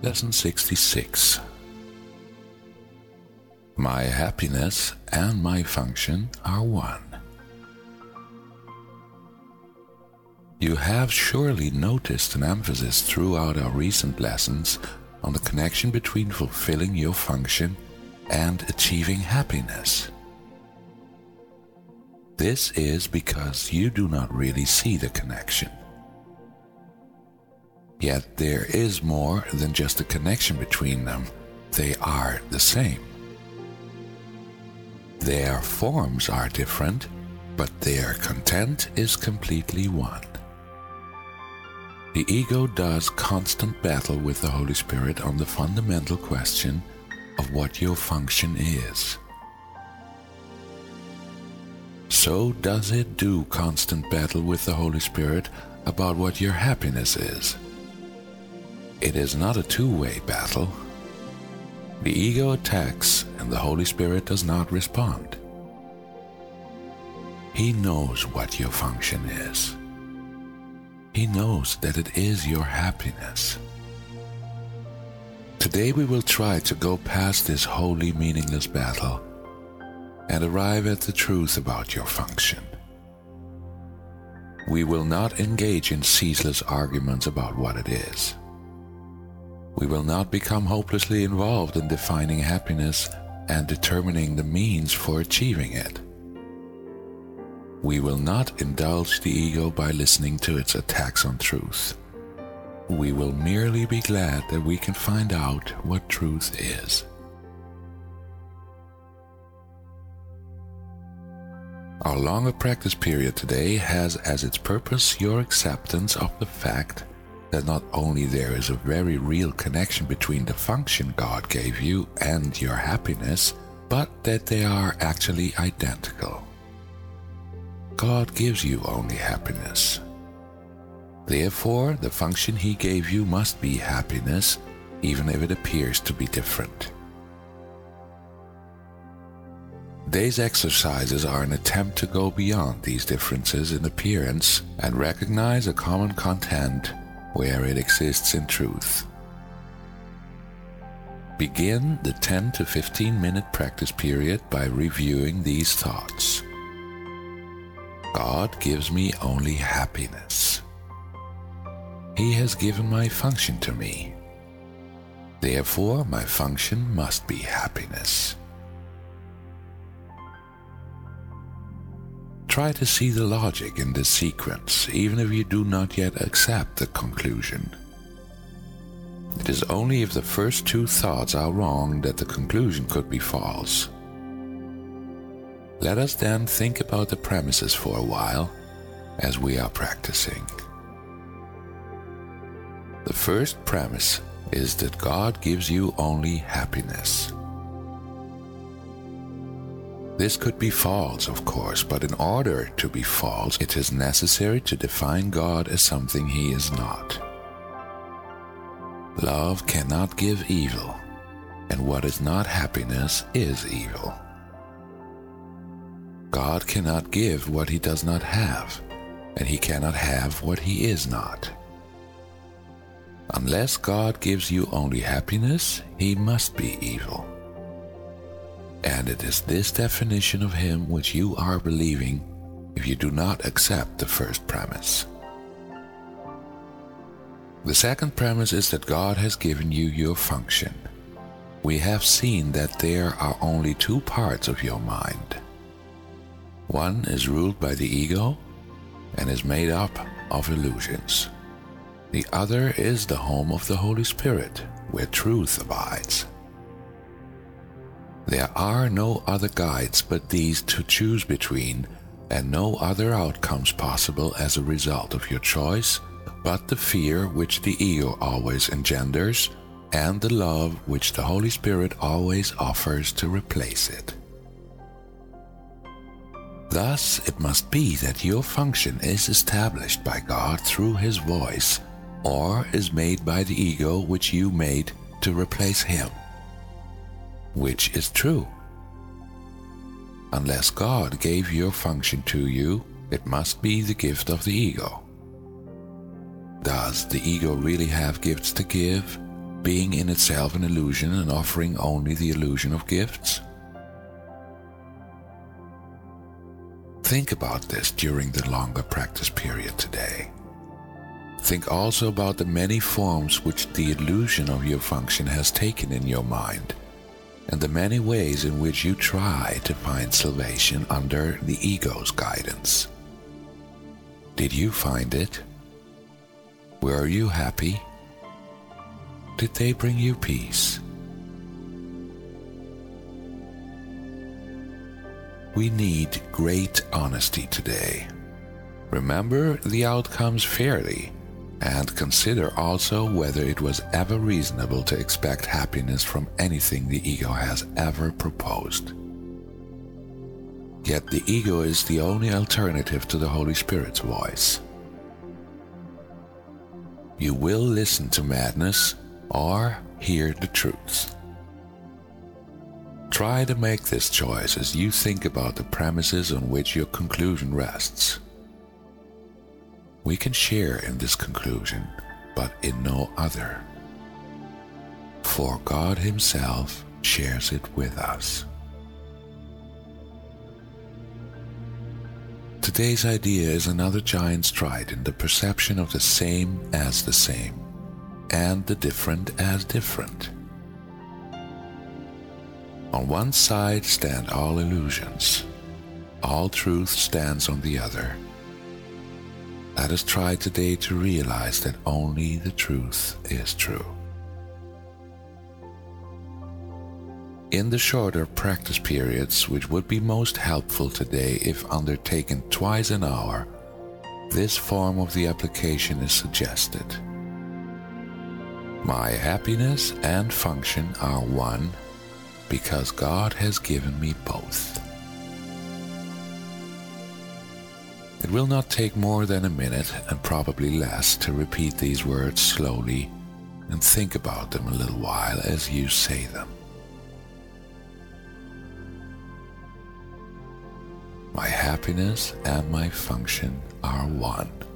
Lesson 66. My happiness and my function are one. You have surely noticed an emphasis throughout our recent lessons on the connection between fulfilling your function and achieving happiness. This is because you do not really see the connection. Yet there is more than just a connection between them. They are the same. Their forms are different, but their content is completely one. The ego does constant battle with the Holy Spirit on the fundamental question of what your function is. So does it do constant battle with the Holy Spirit about what your happiness is. It is not a two-way battle. The ego attacks and the Holy Spirit does not respond. He knows what your function is. He knows that it is your happiness. Today we will try to go past this wholly meaningless battle and arrive at the truth about your function. We will not engage in ceaseless arguments about what it is. We will not become hopelessly involved in defining happiness and determining the means for achieving it. We will not indulge the ego by listening to its attacks on truth. We will merely be glad that we can find out what truth is. Our longer practice period today has as its purpose your acceptance of the fact that not only there is a very real connection between the function God gave you and your happiness, but that they are actually identical. God gives you only happiness. Therefore, the function He gave you must be happiness, even if it appears to be different. Today's exercises are an attempt to go beyond these differences in appearance and recognize a common content where it exists in truth. Begin the 10 to 15 minute practice period by reviewing these thoughts. God gives me only happiness. He has given my function to me. Therefore, my function must be happiness. Try to see the logic in this sequence, even if you do not yet accept the conclusion. It is only if the first two thoughts are wrong that the conclusion could be false. Let us then think about the premises for a while as we are practicing. The first premise is that God gives you only happiness. This could be false, of course, but in order to be false, it is necessary to define God as something He is not. Love cannot give evil, and what is not happiness is evil. God cannot give what He does not have, and He cannot have what He is not. Unless God gives you only happiness, He must be evil. And it is this definition of Him which you are believing if you do not accept the first premise. The second premise is that God has given you your function. We have seen that there are only two parts of your mind. One is ruled by the ego and is made up of illusions. The other is the home of the Holy Spirit, where truth abides. There are no other guides but these to choose between, and no other outcomes possible as a result of your choice but the fear which the ego always engenders and the love which the Holy Spirit always offers to replace it. Thus, it must be that your function is established by God through His voice, or is made by the ego which you made to replace Him. Which is true? Unless God gave your function to you, it must be the gift of the ego. Does the ego really have gifts to give? being in itself an illusion and offering only the illusion of gifts? Think about this during the longer practice period today. Think also about the many forms which the illusion of your function has taken in your mind, and the many ways in which you try to find salvation under the ego's guidance. Did you find it? Were you happy? Did they bring you peace? We need great honesty today. Remember the outcomes fairly, and consider also whether it was ever reasonable to expect happiness from anything the ego has ever proposed. Yet the ego is the only alternative to the Holy Spirit's voice. You will listen to madness or hear the truth. Try to make this choice as you think about the premises on which your conclusion rests. We can share in this conclusion, but in no other. For God Himself shares it with us. Today's idea is another giant stride in the perception of the same as the same, and the different as different. On one side stand all illusions. All truth stands on the other. Let us try today to realize that only the truth is true. In the shorter practice periods, which would be most helpful today if undertaken twice an hour, this form of the application is suggested. My happiness and function are one, because God has given me both. It will not take more than a minute, and probably less, to repeat these words slowly and think about them a little while as you say them. My happiness and my function are one.